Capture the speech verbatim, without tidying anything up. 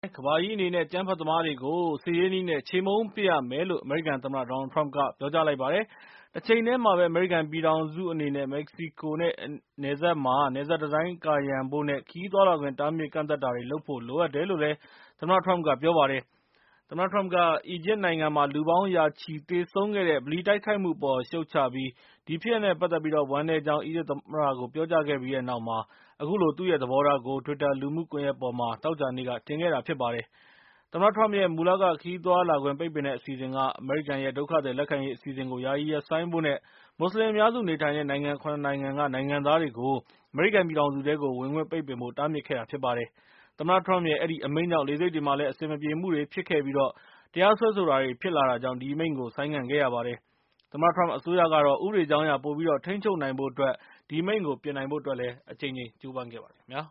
ကမ္ဘာကြီးအနေနဲ့ အကြမ်းဖက်သမားတွေကို စစ်ရေးနည်းနဲ့ ချေမှုန်းပစ်ရမယ်လို့ အမေရိကန်သမ္မတ ဒေါ်နယ်လ်ထရမ့်က ပြောကြားလိုက်ပါတယ်။ တချိန်တည်းမှာပဲ အမေရိကန်ပြည်ထောင်စုအနေနဲ့ မက္ကဆီကိုနဲ့နယ်စပ်မှာ နယ်စပ်တံတိုင်းကာရံဖို့နဲ့ ခရီးသွားလာခွင့် တားမြစ်ကန့်သတ်တာတွေလုပ်ဖို့ လိုအပ်တယ်လို့ သမ္မတထရမ့်က ပြောပါတယ်။ သမ္မတထရမ့်က အီဂျစ်နိုင်ငံမှာ လူပေါင်းရာချီသေဆုံးခဲ့တဲ့ ဗလီတိုက်ခိုက်မှုအပေါ် ရှုတ်ချပြီး ဒီဖြစ်ရပ်နဲ့ ပတ်သက်ပြီး ဝမ်းနည်းကြောင်း အီဂျစ်သမ္မတကို ပြောကြားခဲ့ပြီးတဲ့နောက် အခုလို သူ့ရဲ့သဘောထားကို တွစ်တာလူမှုကွန်ရက်ပေါ်မှာ သောကြာနေ့က တင်ခဲ့တာဖြစ်ပါတယ်။ သမ္မတထရမ့်ရဲ့ မူလက ခရီးသွားလာခွင့် ပိတ်ပင်တဲ့အစီအစဉ်က အမေရိကန်ရဲ့ ဒုက္ခသည်လက်ခံရေးအစီအစဉ်ကို ယာယီရပ်ဆိုင်းဖို့နဲ့ မွတ်စလင်အများစုနေထိုင်တဲ့ နိုင်ငံ ၇ နိုင်ငံက နိုင်ငံသားတွေကို အမေရိကန်ပြည်ထောင်စုထဲကို ဝင်ခွင့်ပိတ်ပင်ဖို့ တားမြစ်ခဲ့တာဖြစ်ပါတယ်။ သမ္မတထရမ့်ရဲ့ အဲဒီအမိန့်ကြောင့် လေဆိပ်တွေမှာလည်း အဆင်မပြေမှုတွေဖြစ်ခဲ့ပြီး တရားစွဲဆိုတာတွေဖြစ်လာတာကြောင့် ဒီအမိန့်ကို ဆိုင်းငံ့ခဲ့ရပါတယ်။ သမ္မတထရမ့်အစိုးရကတော့ ဥပဒေကြောင်းအရ ပိုပြီးတော့ ထိန်းချုပ်နိုင်ဖို့အတွက် ဒီအမိန့်ကို ပြင်နိုင်ဖို့အတွက်လည်း အကြိမ်ကြိမ်ကြိုးပမ်းခဲ့ပါတယ်ခင်ဗျာ